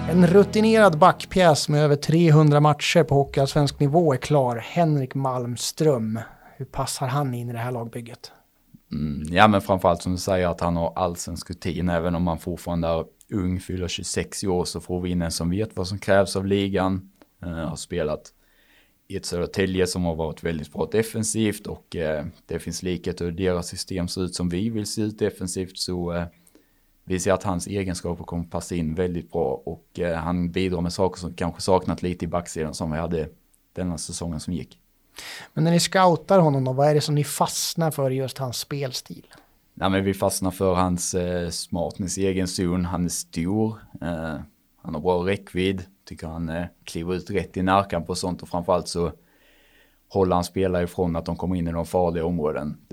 En rutinerad backpjäs med över 300 matcher på hockeyallsvensk nivå är klar. Henrik Malmström. Hur passar han in i det här lagbygget? Ja, men framförallt som du säger att han har allsvensk rutin. Även om man fortfarande är ung, fyller 26 år, så får vi in en som vet vad som krävs av ligan. Har spelat i ett Södertälje som har varit väldigt bra defensivt, och det finns likhet hur deras system ser ut som vi vill se ut defensivt, så vi ser att hans egenskaper kommer passa in väldigt bra, och han bidrar med saker som kanske saknat lite i backsidan som vi hade denna säsongen som gick. Men när ni scoutar honom då, vad är det som ni fastnar för i just hans spelstil? Nej, men vi fastnar för hans smartness i egen zon. Han är stor, han har bra räckvidd, tycker han kliver ut rätt i närkamp och sånt, och framförallt så håller han spelare ifrån att de kommer in i de farliga områden. Det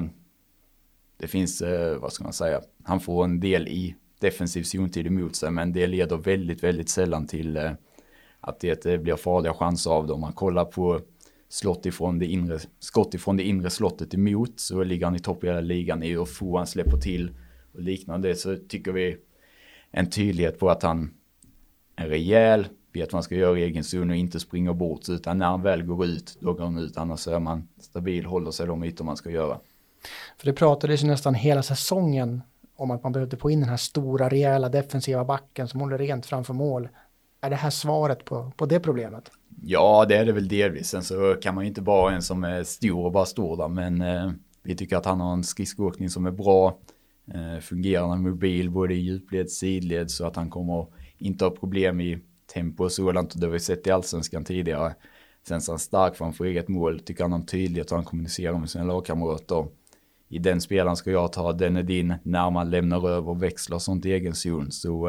finns vad ska man säga, han får en del i defensiv zontid emot sig, men det leder väldigt, väldigt sällan till att det blir farliga chanser av dem. Man kollar på skott ifrån det inre slottet emot, så ligger han i topp i hela ligan i hur få han släpper till och liknande. Så tycker vi en tydlighet på att han är rejäl, vet vad man ska göra i egen zon och inte springer bort, utan när han väl går ut, då går han ut, annars är man stabil, håller sig de ytor man ska göra. För det pratades ju nästan hela säsongen om att man behövde få in den här stora, rejäla defensiva backen som håller rent framför mål. Är det här svaret på det problemet? Ja, det är det väl delvis. Sen så kan man ju inte bara en som är stor och bara står där, men vi tycker att han har en skridskoåkning som är bra, fungerande mobil både i djupled, sidled, så att han kommer inte ha problem i tempo och sådant, och det har vi sett i allsvenskan tidigare. Sen så är han stark framför eget mål, tycker han har tydlighet och han kommunicerar med sina lagkamrater. I den spelaren ska jag ta, den är din, när man lämnar över och växlar sånt i egen zon. Så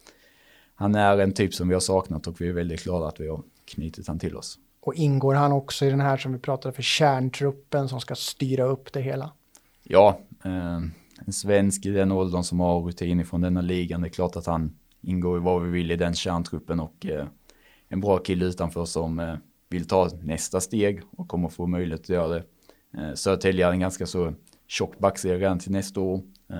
han är en typ som vi har saknat, och vi är väldigt glada att vi har knutit han till oss. Och ingår han också i den här som vi pratade för kärntruppen som ska styra upp det hela? Ja, en svensk i den åldern som har rutin från denna ligan. Det är klart att han ingår i vad vi vill i den kärntruppen, och en bra kille utanför som vill ta nästa steg och kommer få möjlighet att göra det. Södertälje är en ganska så tjock backserie redan till nästa år.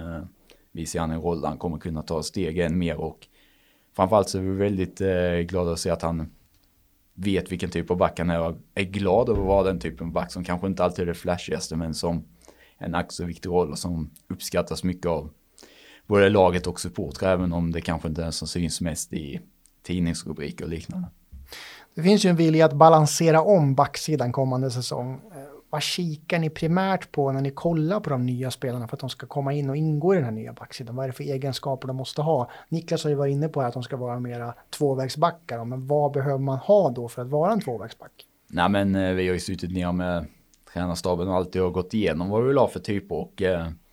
Vi ser han en roll där han kommer kunna ta steg än mer, och framförallt så är vi väldigt glada att se att han vet vilken typ av back han är glad över att vara den typen av back som kanske inte alltid är det flashigaste, men som en ack så viktig roll och som uppskattas mycket av både laget och support, även om det kanske inte är som syns mest i tidningsrubriker och liknande. Det finns ju en vilja att balansera om backsidan kommande säsong. Vad kikar ni primärt på när ni kollar på de nya spelarna för att de ska komma in och ingå i den här nya backsidan? Vad är det för egenskaper de måste ha? Niklas har ju varit inne på att de ska vara mera tvåvägsbackar, men vad behöver man ha då för att vara en tvåvägsback? Nej, men vi har ju suttit ner med tränarstaben och alltid har gått igenom vad vi vill ha för typer, och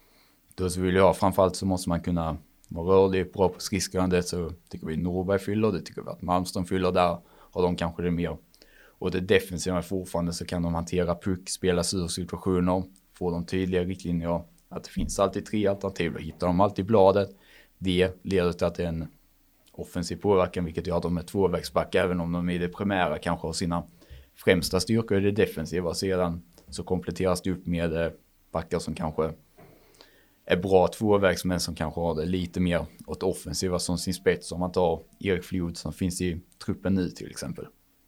då så vill jag ha, framförallt så måste man kunna vara rörlig, bra på skridskoåkandet, så tycker vi Norberg fyller, det tycker vi att Malmström fyller, där har de kanske det mer. Och det defensiva fortfarande så kan de hantera puck, spela ur situationer, få de tydliga riktlinjer, att det finns alltid 3 alternativ, och hittar de alltid bladet. Det leder till att det är en offensiv påverkan, vilket gör att de är tvåvägsback, även om de i det primära kanske har sina främsta styrkor i det defensiva. Sedan så kompletteras det upp med backar som kanske är bra tvåvägs, men som kanske har det lite mer åt offensiva som sin spets, om man tar Erik Flod som finns i truppen nu till exempel.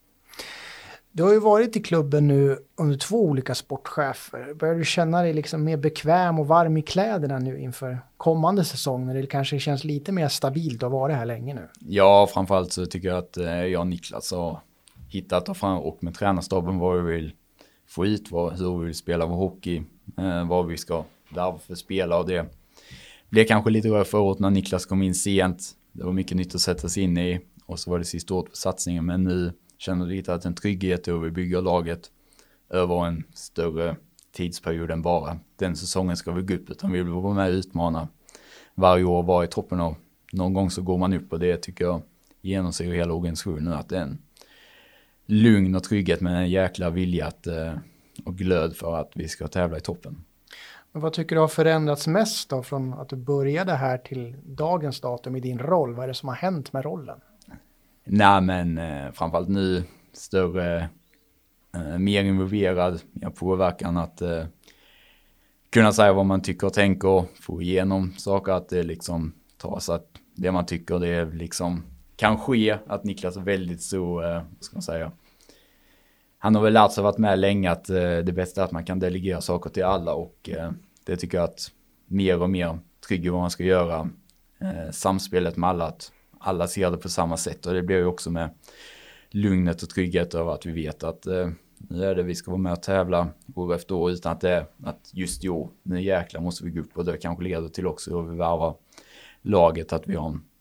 Du har ju varit i klubben nu under 2 olika sportchefer. Börjar du känna dig liksom mer bekväm och varm i kläderna nu inför kommande säsong, när det kanske känns lite mer stabilt att vara här länge nu? Ja, framförallt så tycker jag att jag och Niklas har hittat och fram, och med tränarstaben vad vi vill få ut, hur vi vill spela vår hockey, vad vi ska därför spela, och det blev kanske lite rör förut när Niklas kom in sent. Det var mycket nytt att sätta sig in i, och så var det sista året på satsningen, men nu känner lite att en trygghet och vi bygger laget över en större tidsperiod än bara den säsongen ska vi gå upp, utan vi vill vara med och utmana varje år, vara i toppen, och någon gång så går man upp, och det tycker jag genomsyrar hela organisationen, att det är en lugn och trygghet med en jäkla vilja och glöd för att vi ska tävla i toppen. Men vad tycker du har förändrats mest då från att du började här till dagens datum i din roll? Vad är det som har hänt med rollen? Nej, men framförallt nu större, mer involverad, mer påverkan, att kunna säga vad man tycker och tänker, få igenom saker, att det liksom tas, att det man tycker det är liksom kan ske att Niklas är väldigt så, vad ska man säga, han har väl lärt sig varit med länge att det bästa är att man kan delegera saker till alla och det tycker jag att mer och mer trygger vad man ska göra. Samspelet med alla, att alla ser det på samma sätt och det blir ju också med lugnet och trygghet över att vi vet att nu är det vi ska vara med och tävla år efter år utan att det är att just nu jäklar måste vi gå upp och det kanske leder till också hur vi värvar laget att vi har en,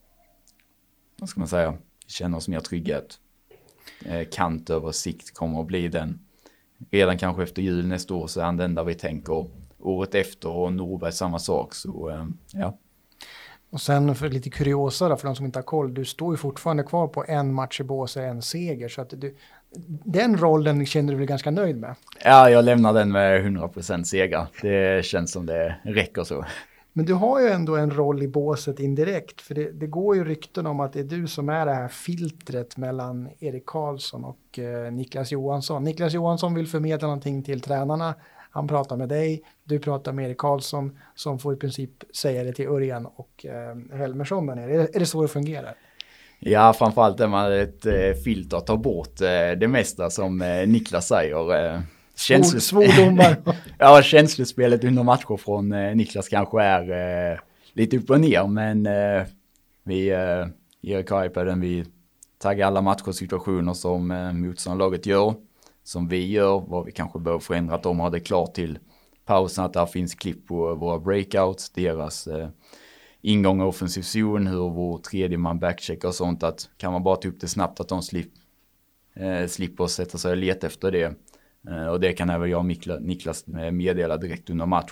vad ska man säga, känner oss mer trygghet. Kant över sikt kommer att bli den redan kanske efter jul nästa år så är han den där vi tänker året efter och Norberg samma sak så ja. Och sen för lite kuriosa då, för de som inte har koll, du står ju fortfarande kvar på en match i Båse, en seger så att den rollen känner du väl ganska nöjd med? Ja, jag lämnar den med 100% seger. Det känns som det räcker så. Men du har ju ändå en roll i båset indirekt, för det går ju rykten om att det är du som är det här filtret mellan Erik Karlsson och Niklas Johansson. Niklas Johansson vill förmedla någonting till tränarna, han pratar med dig, du pratar med Erik Karlsson som får i princip säga det till Örjan och Helmersson där nere. Är det så det fungerar? Ja, framförallt är man ett filter att ta bort det mesta som Niklas säger. Svordomar. Ja, känslospelet under matcher från Niklas kanske är lite upp och ner, men vi Erik Karlsson, vi taggar alla matchsituationer som motståndarlaget gör, som vi gör, vad vi kanske behöver förändra, att de har det klart till pausen, att där finns klipp på våra breakouts, deras ingång och offensiv zon, hur vår tredje man backcheckar och sånt, att kan man bara ta upp det snabbt att de slipper sätta sig och leta efter det. Och det kan även jag och Niklas meddela direkt under match.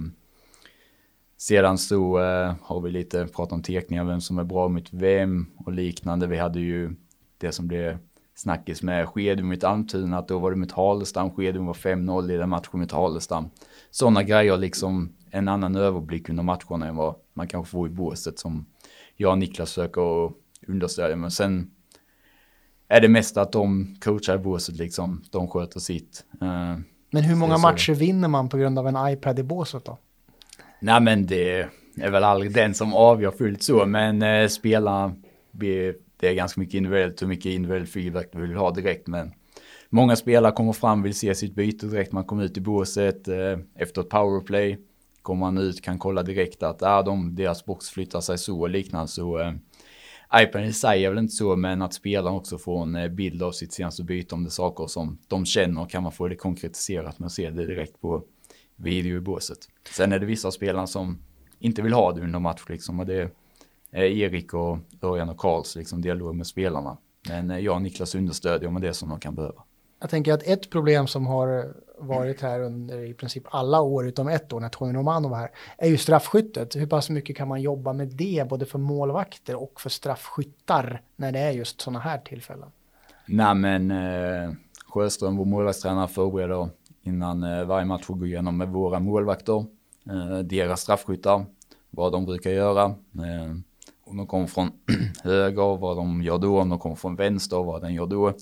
Sedan så har vi lite pratat om tekningar, vem som är bra mot vem och liknande. Vi hade ju det som blev snackis med Skedum mot Almtuna, att då var det mot Halestam, Skedum var 5-0 i den matchen mot Halestam. Sådana grejer, liksom en annan överblick under matcherna än vad man kanske får i båset som jag och Niklas söker att understödja. Men sen är det mest att de coachar i båset, liksom, de sköter sitt. Men hur många matcher vinner man på grund av en iPad i båset då? Nej, men det är väl aldrig den som avgör fullt så, men spelarna, det är ganska mycket individuellt, hur mycket individuell feedback du vill ha direkt, men många spelare kommer fram, vill se sitt byte direkt, man kommer ut i båset efter ett powerplay, kommer man ut, kan kolla direkt att deras box flyttar sig så och liknande, så iPaden säger väl inte så, men att spelaren också får en bild av sitt senaste byte, om det är saker som de känner, kan man få det konkretiserat med att se det direkt på video i båset. Sen är det vissa spelare som inte vill ha det under match, liksom, och det är Erik och Örjan och Karls liksom, dialog med spelarna. Men jag och Niklas understödjer med det som de kan behöva. Jag tänker att ett problem som har varit här under i princip alla år utom ett år när Tony Romano var här är ju straffskyttet. Hur pass mycket kan man jobba med det både för målvakter och för straffskyttar när det är just sådana här tillfällen? Nej, men Sjöström, vår målvaktstränare, förbereder innan varje match går igenom med våra målvakter, deras straffskyttar, vad de brukar göra, om de kommer från höger, vad de gör då, om de kommer från vänster, vad den gör då.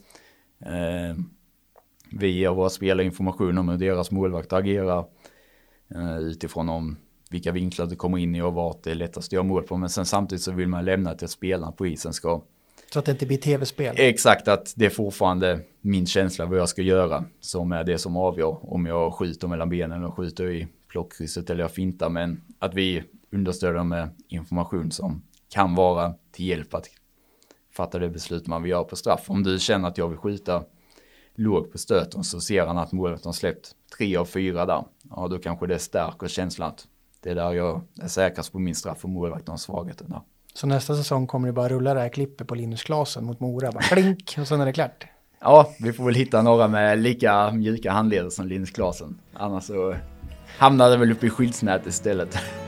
Vi ger våra spelare information om hur deras målvakt agerar utifrån om vilka vinklar det kommer in i och vart det är lättast att göra mål på. Men sen samtidigt så vill man lämna till att spelarna på isen ska... Så att det inte blir tv-spel? Exakt, att det är fortfarande min känsla vad jag ska göra som är det som avgör om jag skjuter mellan benen och skjuter i plockkrysset eller jag fintar. Men att vi understöder med information som kan vara till hjälp att fatta det beslut man vill göra på straff. Om du känner att jag vill skjuta låg på stöten så ser han att målet har släppt 3 av 4 där. Ja, då kanske det stärker känslan att det är där jag är säkrast på min straff och målvakten har svagheten där. Så nästa säsong kommer det bara rulla det här klippet på Linus Klasen mot Mora, bara klink och sen är det klart. Ja, vi får väl hitta några med lika mjuka handleder som Linus Klasen. Annars så hamnar det väl uppe i skyddsnät istället.